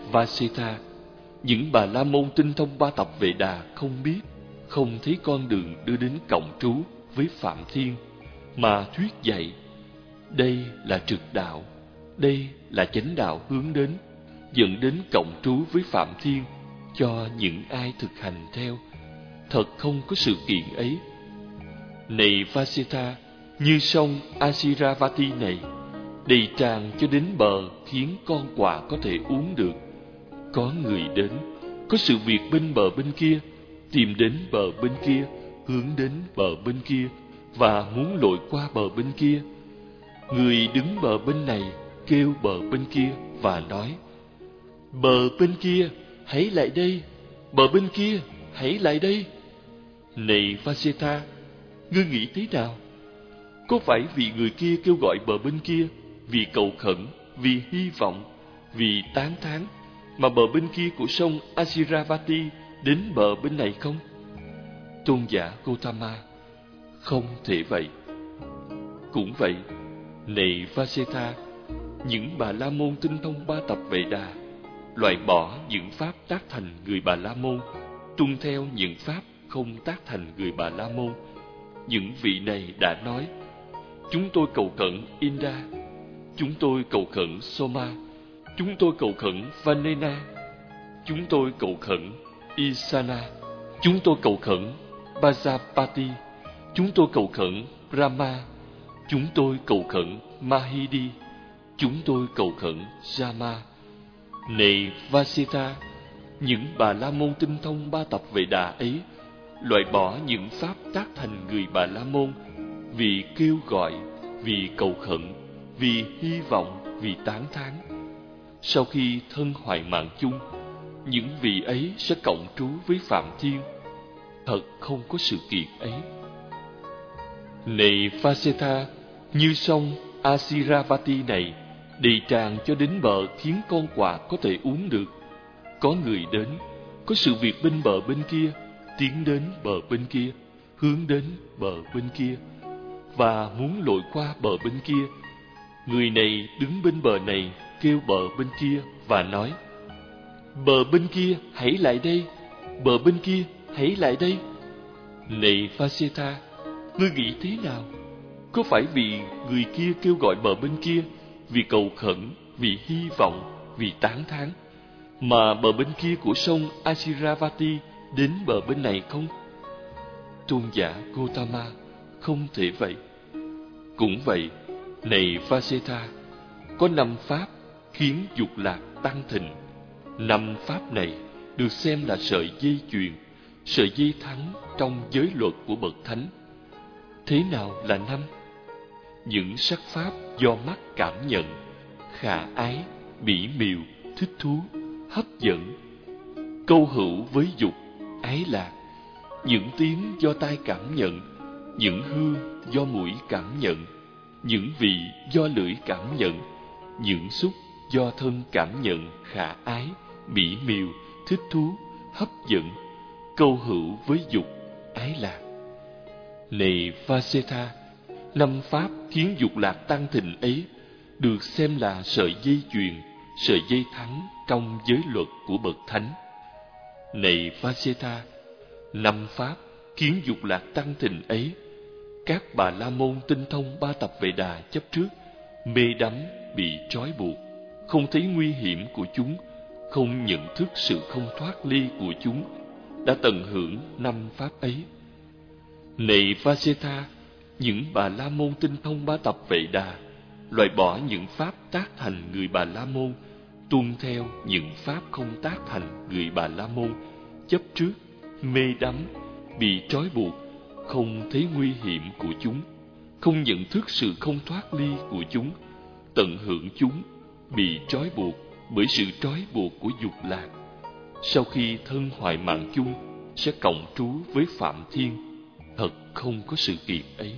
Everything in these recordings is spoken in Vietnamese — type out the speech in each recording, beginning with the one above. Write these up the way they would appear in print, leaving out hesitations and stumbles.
Vasitha, những Bà La Môn tinh thông ba tập Vệ Đà không biết, không thấy con đường đưa đến cộng trú với Phạm Thiên, mà thuyết dạy đây là trực đạo, đây là chánh đạo hướng đến, dẫn đến cộng trú với Phạm Thiên cho những ai thực hành theo. Thật không có sự kiện ấy. Này Vasitha, như sông Asiravati này, đầy tràn cho đến bờ khiến con quạ có thể uống được. Có người đến, có sự việc bên bờ bên kia, tìm đến bờ bên kia, hướng đến bờ bên kia và muốn lội qua bờ bên kia. Người đứng bờ bên này kêu bờ bên kia và nói: bờ bên kia, hãy lại đây! Bờ bên kia, hãy lại đây! Này Vasitha, ngươi nghĩ thế nào? Có phải vì người kia kêu gọi bờ bên kia, vì cầu khẩn, vì hy vọng, vì tán thán, mà bờ bên kia của sông Asiravati đến bờ bên này không? Tôn giả Gotama, không thể vậy. Cũng vậy, này Vasitha, những Bà La Môn tinh thông ba tập Vệ Đà, loại bỏ những pháp tác thành người Bà La Môn, tuân theo những pháp không tác thành người Bà La Môn. Những vị này đã nói: chúng tôi cầu khẩn Indra, chúng tôi cầu khẩn Soma, chúng tôi cầu khẩn Vanena, chúng tôi cầu khẩn Isana, chúng tôi cầu khẩn Bajapati, chúng tôi cầu khẩn Brahma, chúng tôi cầu khẩn Mahidi, chúng tôi cầu khẩn Jama. Này Vasitha, những Bà La Môn tinh thông ba tập Vệ Đà ấy loại bỏ những pháp tác thành người Bà La Môn vì kêu gọi, vì cầu khẩn, vì hy vọng, vì tán thán. Sau khi thân hoại mạng chung, những vị ấy sẽ cộng trú với Phạm Thiên. Thật không có sự kiện ấy. Này Vasitha, như sông Asiravati này đầy tràn cho đến bờ khiến con quạ có thể uống được. Có người đến, có sự việc bên bờ bên kia, tiến đến bờ bên kia, hướng đến bờ bên kia và muốn lội qua bờ bên kia. Người này đứng bên bờ này kêu bờ bên kia và nói: bờ bên kia, hãy lại đây! Bờ bên kia, hãy lại đây! Này Vasitha, ngươi nghĩ thế nào? Có phải vì người kia kêu gọi bờ bên kia, vì cầu khẩn, vì hy vọng, vì tán thán, mà bờ bên kia của sông Asiravati đến bờ bên này không? Tôn giả Gotama, không thể vậy. Cũng vậy, này Vasitha, có 5 pháp khiến dục lạc tăng thịnh. 5 pháp này được xem là sợi dây chuyền, sợi dây thắng trong giới luật của bậc thánh. Thế nào là 5? Những sắc pháp do mắt cảm nhận: khả ái, mỹ miều, thích thú, hấp dẫn. Câu hữu với dục, ái lạc. Những tiếng do tai cảm nhận, những hương do mũi cảm nhận, những vị do lưỡi cảm nhận, những xúc do thân cảm nhận: khả ái, mỹ miều, thích thú, hấp dẫn. Câu hữu với dục, ái lạc. Này Vasitha, 5 pháp khiến dục lạc tăng thịnh ấy được xem là sợi dây chuyền, sợi dây thắng trong giới luật của bậc thánh. Này Vasitha, 5 pháp khiến dục lạc tăng thịnh ấy, các Bà La Môn tinh thông ba tập Vệ Đà chấp trước, mê đắm, bị trói buộc, không thấy nguy hiểm của chúng, không nhận thức sự không thoát ly của chúng, đã tận hưởng 5 pháp ấy. Này Vasitha, những Bà La Môn tinh thông ba tập Vệ Đà loại bỏ những pháp tác thành người Bà La Môn, tuân theo những pháp không tác thành người Bà La Môn, chấp trước, mê đắm, bị trói buộc, không thấy nguy hiểm của chúng, không nhận thức sự không thoát ly của chúng, tận hưởng chúng, bị trói buộc bởi sự trói buộc của dục lạc. Sau khi thân hoại mạng chung, sẽ cộng trú với Phạm Thiên. Thật không có sự kiện ấy.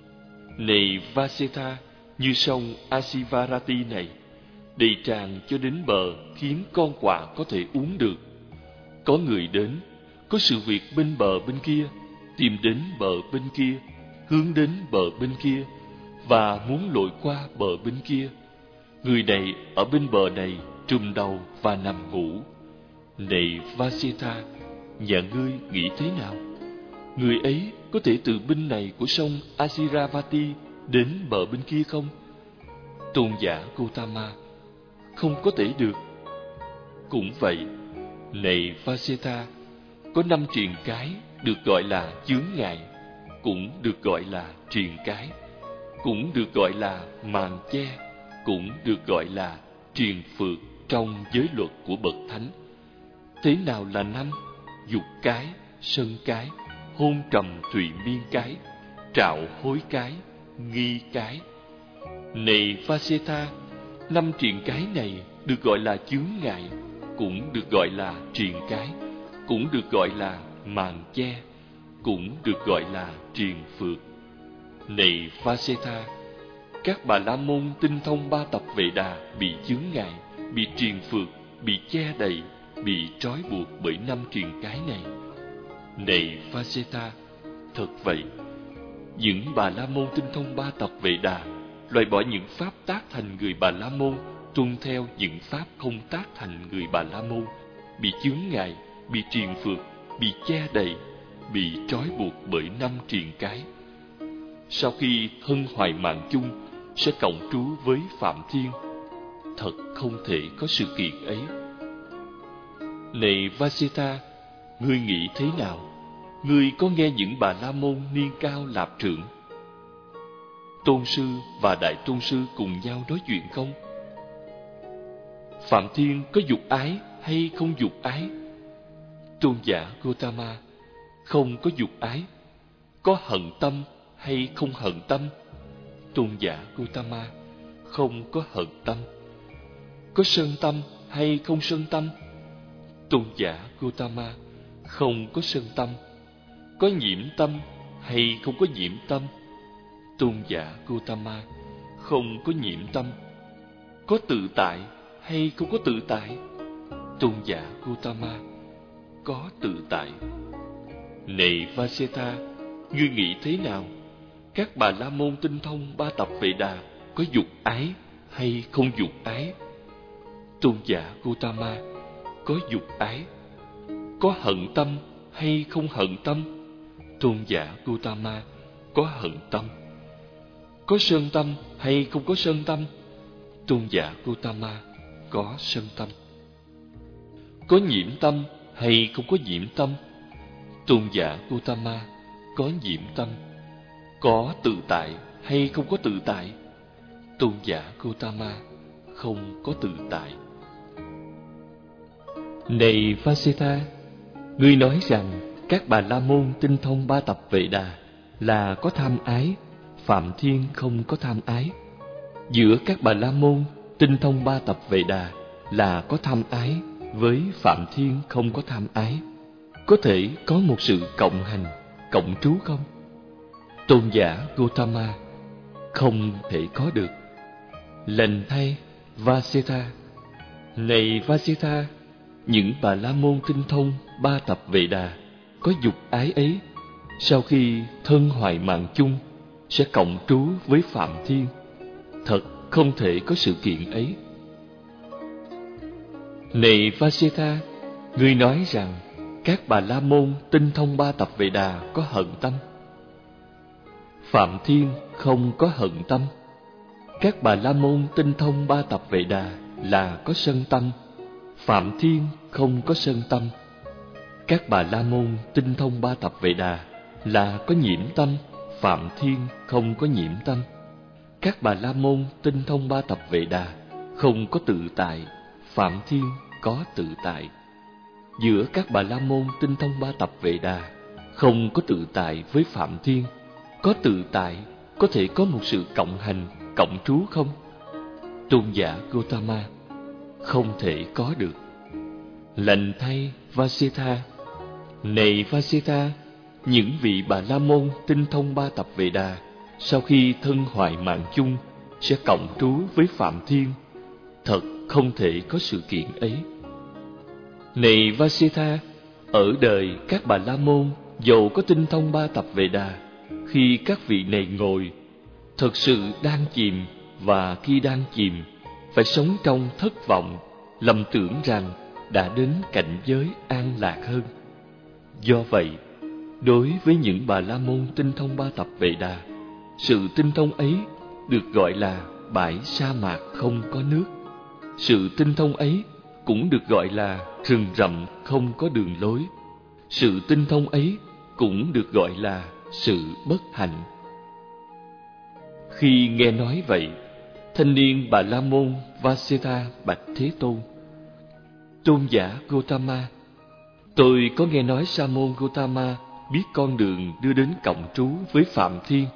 Này Vasitha, như sông Asivarati này đầy tràn cho đến bờ khiến con quạ có thể uống được. Có người đến, có sự việc bên bờ bên kia, tìm đến bờ bên kia, hướng đến bờ bên kia và muốn lội qua bờ bên kia. Người này ở bên bờ này trùm đầu và nằm ngủ. Này Vasitha, nhà ngươi nghĩ thế nào? Người ấy có thể từ bên này của sông Asiravati đến bờ bên kia không? Tôn giả Gotama: không có thể được. Cũng vậy, này Vasitha, có 5 triền cái được gọi là chướng ngại, cũng được gọi là triền cái, cũng được gọi là màn che, cũng được gọi là triền phược trong giới luật của bậc thánh. Thế nào là 5? Dục cái, sân cái, hôn trầm thụy miên cái, trạo hối cái, nghi cái. Này Vasitha, 5 triền cái này được gọi là chướng ngại, cũng được gọi là triền cái, cũng được gọi là màn che, cũng được gọi là triền phược. Này Vasitha, các Bà La Môn tinh thông 3 tập Vệ Đà bị chướng ngại, bị triền phược, bị che đậy, bị trói buộc bởi 5 triền cái này. Này Vasitha, thật vậy, những Bà La Môn tinh thông 3 tập Vệ Đà loại bỏ những pháp tác thành người Bà La Môn, tuân theo những pháp không tác thành người Bà La Môn, bị chướng ngại, bị triền phược, bị che đậy, bị trói buộc bởi 5 triền cái. Sau khi thân hoại mạng chung, sẽ cộng trú với Phạm Thiên. Thật không thể có sự kiện ấy. Này Vasitha, ngươi nghĩ thế nào? Ngươi có nghe những Bà La Môn niên cao lạp trưởng, tôn sư và đại tôn sư cùng nhau nói chuyện không? Phạm Thiên có dục ái hay không dục ái? Tôn giả Gotama: không có dục ái. Có hận tâm hay không hận tâm? Tôn giả Gotama: không có hận tâm. Có sân tâm hay không sân tâm? Tôn giả Gotama: không có sân tâm. Có nhiễm tâm hay không có nhiễm tâm? Tôn giả Gotama: không có nhiễm tâm. Có tự tại hay không có tự tại? Tôn giả Gotama: có tự tại. Này Vasitha, ngươi nghĩ thế nào? Các Bà La Môn tinh thông 3 tập Vệ Đà có dục ái hay không dục ái? Tôn giả Gotama: có dục ái. Có hận tâm hay không hận tâm? Tôn giả Gotama: có hận tâm. Có sân tâm hay không có sân tâm? Tôn giả Gotama: có sân tâm. Có nhiễm tâm hay không có nhiễm tâm? Tôn giả Gotama: có nhiễm tâm. Có tự tại hay không có tự tại? Tôn giả Gotama: không có tự tại. Này Vasitha, ngươi nói rằng các Bà La Môn tinh thông 3 tập Vệ Đà là có tham ái, Phạm Thiên không có tham ái. Giữa các Bà La Môn tinh thông 3 tập Vệ Đà là có tham ái, với Phạm Thiên không có tham ái. Có thể có một sự cộng hành, cộng trú không? Tôn giả Gotama: không thể có được. Lành thay Vasitha. Này Vasitha, những Bà La Môn tinh thông 3 tập Vệ Đà có dục ái ấy, sau khi thân hoại mạng chung, sẽ cộng trú với Phạm Thiên. Thật không thể có sự kiện ấy. Này Vasitha, ngươi nói rằng các Bà La Môn tinh thông 3 tập Vệ Đà có hận tâm. Phạm Thiên không có hận tâm. Các Bà La Môn tinh thông 3 tập Vệ Đà là có sân tâm. Phạm Thiên không có sân tâm. Các Bà La Môn tinh thông 3 tập Vệ Đà là có nhiễm tâm. Phạm Thiên không có nhiễm tâm. Các Bà La Môn tinh thông 3 tập Vệ Đà không có tự tại. Phạm Thiên có tự tại. Giữa các Bà La Môn tinh thông 3 tập Vệ Đà không có tự tại với Phạm Thiên, có tự tại, có thể có một sự cộng hành, cộng trú không? Tôn giả Gotama: không thể có được. Lành thay Vasitha. Này Vasitha, những vị Bà La Môn tinh thông 3 tập Vệ Đà sau khi thân hoại mạng chung sẽ cộng trú với Phạm Thiên. Thật không thể có sự kiện ấy. Này Vasitha, ở đời các Bà La Môn dầu có tinh thông 3 tập Vệ Đà, khi các vị này ngồi, thật sự đang chìm, và khi đang chìm phải sống trong thất vọng, lầm tưởng rằng đã đến cảnh giới an lạc hơn. Do vậy, đối với những Bà La Môn tinh thông 3 tập Vệ Đà, sự tinh thông ấy được gọi là bãi sa mạc không có nước. Sự tinh thông ấy cũng được gọi là rừng rậm không có đường lối. Sự tinh thông ấy cũng được gọi là sự bất hạnh. Khi nghe nói vậy, thanh niên Bà La Môn Vasetha bạch Thế Tôn: Tôn giả Gotama, tôi có nghe nói Sa môn Gotama biết con đường đưa đến cộng trú với Phạm Thiên.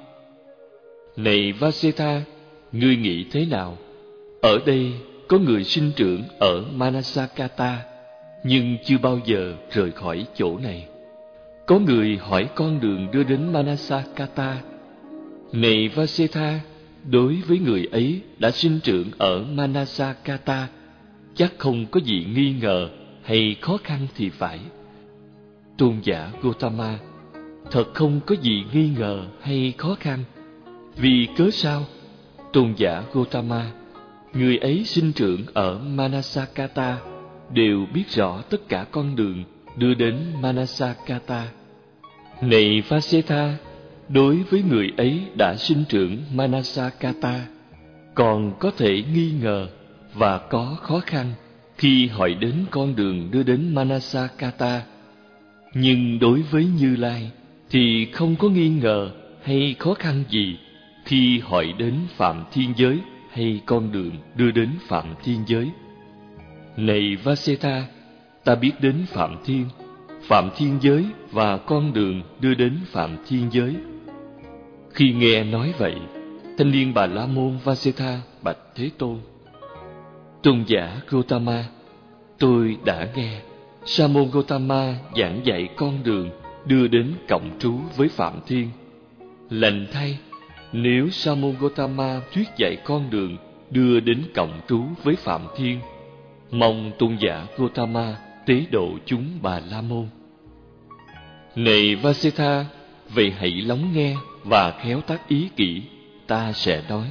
Này Vasetha, ngươi nghĩ thế nào? Ở đây có người sinh trưởng ở Manasakata, nhưng chưa bao giờ rời khỏi chỗ này. Có người hỏi con đường đưa đến Manasakata. Này Vasetha, đối với người ấy đã sinh trưởng ở Manasakata, chắc không có gì nghi ngờ hay khó khăn thì phải. Tôn giả Gotama, thật không có gì nghi ngờ hay khó khăn. Vì cớ sao? Tôn giả Gotama, người ấy sinh trưởng ở Manasakata đều biết rõ tất cả con đường đưa đến Manasakata. Này Vasetha, đối với người ấy đã sinh trưởng Manasakata, còn có thể nghi ngờ và có khó khăn khi hỏi đến con đường đưa đến Manasakata. Nhưng đối với Như Lai thì không có nghi ngờ hay khó khăn gì khi hỏi đến Phạm Thiên Giới hay con đường đưa đến Phạm Thiên Giới. Này Vasetha, ta biết đến Phạm Thiên Giới và con đường đưa đến Phạm Thiên Giới. Khi nghe nói vậy, thanh niên Bà La Môn Vasetha bạch Thế Tôn: Tôn giả Gotama, tôi đã nghe Sa môn Gotama giảng dạy con đường đưa đến cộng trú với Phạm Thiên. Lành thay, nếu Sa môn Gotama thuyết dạy con đường đưa đến cộng trú với Phạm Thiên, mong tôn giả Gotama tế độ chúng Bà La Môn. Này Vasetha, vậy hãy lắng nghe và khéo tác ý kỹ, ta sẽ nói.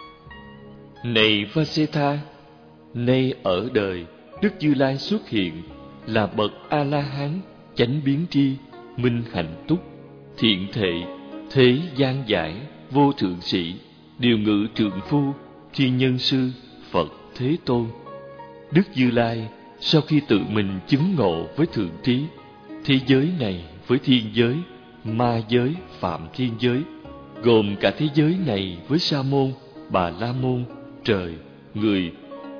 Này Vasetha, nay ở đời Đức Như Lai xuất hiện là bậc A La Hán, chánh biến tri, minh hạnh túc, thiện thệ, thế gian giải, vô thượng sĩ, điều ngự trượng phu, thiên nhân sư, Phật Thế Tôn. Đức Như Lai sau khi tự mình chứng ngộ với thượng trí, thế giới này với thiên giới, ma giới, Phạm Thiên Giới, gồm cả thế giới này với Sa môn, Bà La Môn, trời, người,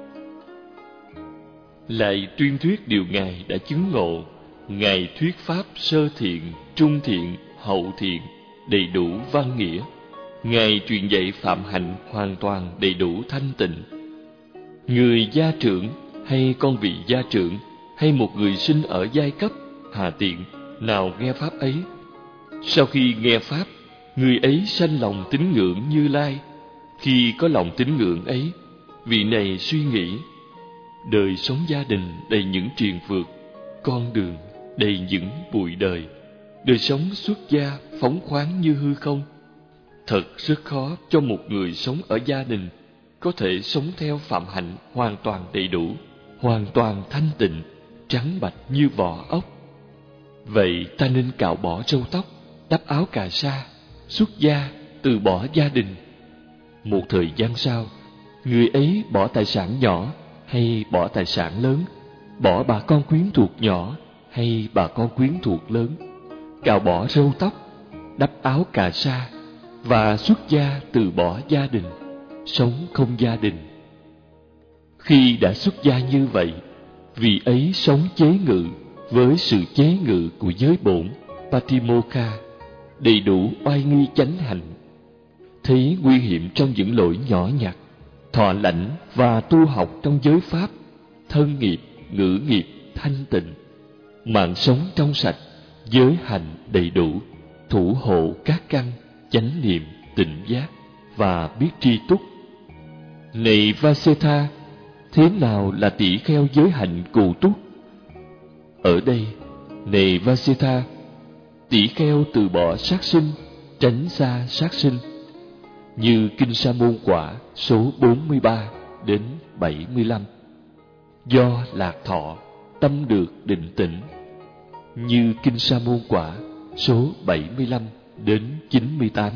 lại tuyên thuyết điều Ngài đã chứng ngộ. Ngài thuyết pháp sơ thiện, trung thiện, hậu thiện, đầy đủ văn nghĩa. Ngài truyền dạy phạm hạnh hoàn toàn đầy đủ thanh tịnh. Người gia trưởng hay con vị gia trưởng hay một người sinh ở giai cấp hạ tiện nào nghe pháp ấy, sau khi nghe pháp, người ấy sanh lòng tín ngưỡng Như Lai. Khi có lòng tín ngưỡng ấy, vị này suy nghĩ: đời sống gia đình đầy những triền vượt, con đường đầy những bụi đời, đời sống xuất gia phóng khoáng như hư không. Thật rất khó cho một người sống ở gia đình có thể sống theo phạm hạnh hoàn toàn đầy đủ, hoàn toàn thanh tịnh, trắng bạch như vỏ ốc. Vậy ta nên cạo bỏ râu tóc, đắp áo cà sa, xuất gia, từ bỏ gia đình. Một thời gian sau, người ấy bỏ tài sản nhỏ hay bỏ tài sản lớn, bỏ bà con quyến thuộc nhỏ hay bà con quyến thuộc lớn, cạo bỏ râu tóc, đắp áo cà sa và xuất gia, từ bỏ gia đình, sống không gia đình. Khi đã xuất gia như vậy, vị ấy sống chế ngự với sự chế ngự của giới bổn Patimokkha, đầy đủ oai nghi chánh hạnh. Thấy nguy hiểm trong những lỗi nhỏ nhặt, thọ lãnh và tu học trong giới pháp, thân nghiệp, ngữ nghiệp thanh tịnh, mạng sống trong sạch, giới hành đầy đủ, thủ hộ các căn, chánh niệm, tỉnh giác và biết tri túc. Này Vasetha, thế nào là tỷ kheo giới hạnh cù túc? Ở đây, này Vasetha, tỷ kheo từ bỏ sát sinh, tránh xa sát sinh, như Kinh Sa Môn Quả số 43 đến 75. do lạc thọ, tâm được định tĩnh. Như Kinh Sa Môn Quả số 75 đến 98.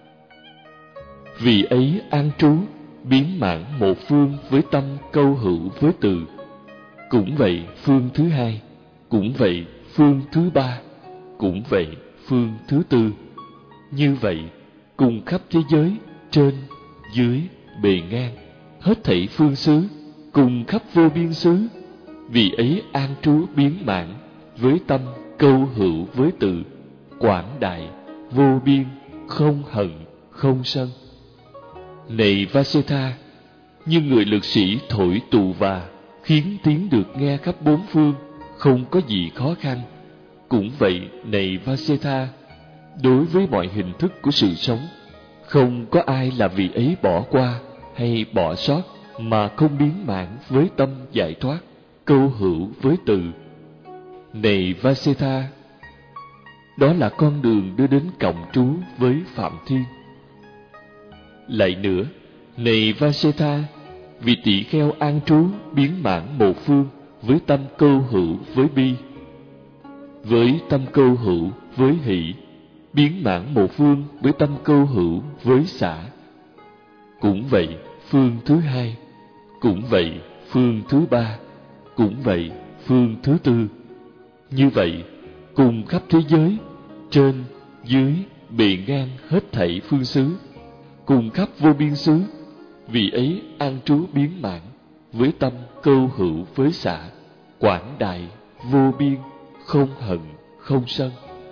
Vì ấy an trú, biến mãn một phương với tâm câu hữu với từ. Cũng vậy phương thứ hai, cũng vậy phương thứ ba, cũng vậy phương thứ tư. Như vậy, cùng khắp thế giới, trên, dưới, bề ngang, hết thảy phương xứ, cùng khắp vô biên xứ. Vì ấy an trú biến mãn với tâm câu hữu với từ, quảng đại, vô biên, không hận, không sân. Này Vasetha, như người lực sĩ thổi tù và, khiến tiếng được nghe khắp bốn phương, không có gì khó khăn. Cũng vậy, này Vasetha, đối với mọi hình thức của sự sống, không có ai là vì ấy bỏ qua hay bỏ sót mà không biến mãn với tâm giải thoát, câu hữu với từ. Này Vasetha, đó là con đường đưa đến cộng trú với Phạm Thiên. Lại nữa, này Vasetha, vì tỷ kheo an trú biến mãn một phương với tâm câu hữu với bi, với tâm câu hữu với hỷ, biến mãn một phương với tâm câu hữu với xả. Cũng vậy phương thứ hai, cũng vậy phương thứ ba, cũng vậy phương thứ tư. Như vậy, cùng khắp thế giới, trên, dưới, bề ngang hết thảy phương xứ, cùng khắp vô biên xứ. Vì ấy an trú biến mãn với tâm câu hữu với xả, quảng đại, vô biên, không hận, không sân.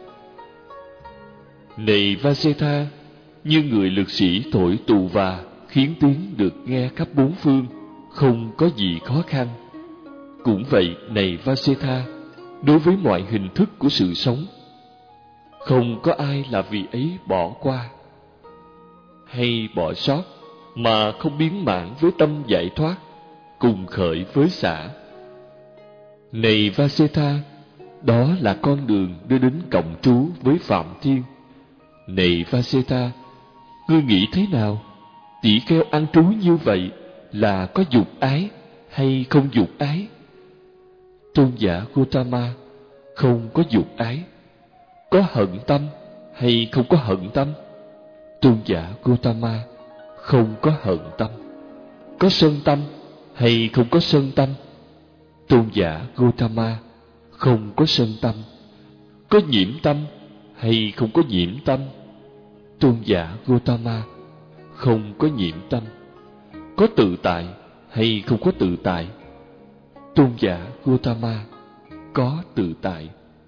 Này Vasetha, như người lực sĩ thổi tù và, khiến tiếng được nghe khắp bốn phương, không có gì khó khăn. Cũng vậy, này Vasetha, đối với mọi hình thức của sự sống, không có ai là vì ấy bỏ qua hay bỏ sót mà không biến mãn với tâm giải thoát, cùng khởi với xả. Này Vasetha, đó là con đường đưa đến cộng trú với Phạm Thiên. Này Vasetha, ngươi nghĩ thế nào? Tỷ kheo an trú như vậy là có dục ái hay không dục ái? Tôn giả Gautama, không có dục ái. Có hận tâm hay không có hận tâm? Tôn giả Gautama, không có hận tâm. Có sân tâm hay không có sân tâm? Tôn giả Gautama, không có sân tâm. Có nhiễm tâm hay không có nhiễm tâm? Tôn giả Gautama, không có nhiễm tâm. Có tự tại hay không có tự tại? Tôn giả Gautama, có tự tại.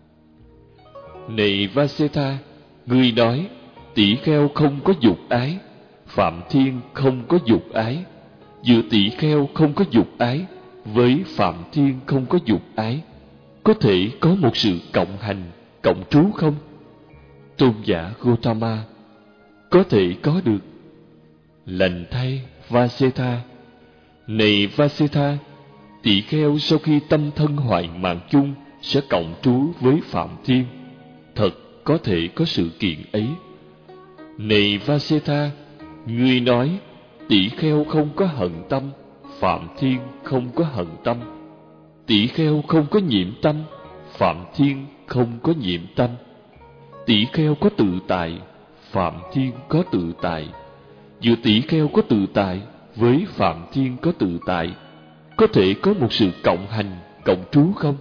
Này Vasetha, người nói tỷ kheo không có dục ái, Phạm Thiên không có dục ái. Giữa tỷ kheo không có dục ái với Phạm Thiên không có dục ái, có thể có một sự cộng hành, cộng trú không? Tôn giả Gautama, có thể có được. Lành thay Vasetha. Này Vasetha, tỷ kheo sau khi tâm thân hoại mạng chung sẽ cộng trú với Phạm Thiên. Thật có thể có sự kiện ấy. Này Vasetha, ngươi nói tỷ kheo không có hận tâm, Phạm Thiên không có hận tâm. Tỷ kheo không có nhiễm tâm, Phạm Thiên không có nhiễm tâm. Tỷ kheo có tự tại, Phạm Thiên có tự tại. Giữa tỷ kheo có tự tại với Phạm Thiên có tự tại, có thể có một sự cộng hành, cộng trú không?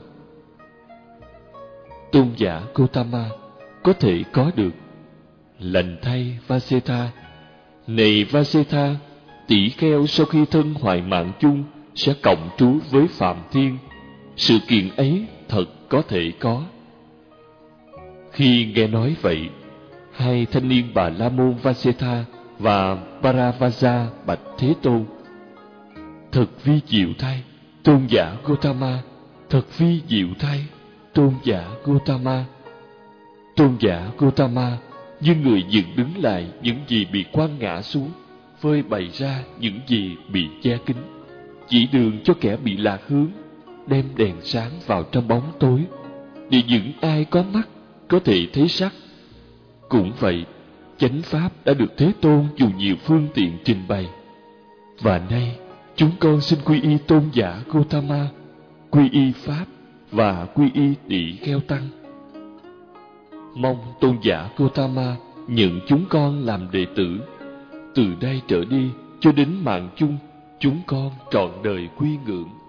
Tôn giả Gautama, có thể có được. Lành thay Vasetha. Này Vasetha, tỷ kheo sau khi thân hoại mạng chung sẽ cộng trú với Phạm Thiên. Sự kiện ấy thật có thể có. Khi nghe nói vậy, hai thanh niên Bà La Môn Vasetha và Paravaja bạch Thế Tôn: thật vi diệu thay, Tôn giả Gautama, thật vi diệu thay, Tôn giả Gautama. Tôn giả Gautama như người dựng đứng lại những gì bị quăng ngã xuống, phơi bày ra những gì bị che kín, chỉ đường cho kẻ bị lạc hướng, đem đèn sáng vào trong bóng tối, để những ai có mắt có thể thấy sắc. Cũng vậy, chánh pháp đã được Thế Tôn dùng nhiều phương tiện trình bày. Và nay, chúng con xin quy y Tôn giả Gautama quy y Pháp và quy y Tỷ Kheo Tăng. Mong tôn giả Gotama nhận chúng con làm đệ tử. Từ đây trở đi cho đến mạng chung, chúng con trọn đời quy ngưỡng.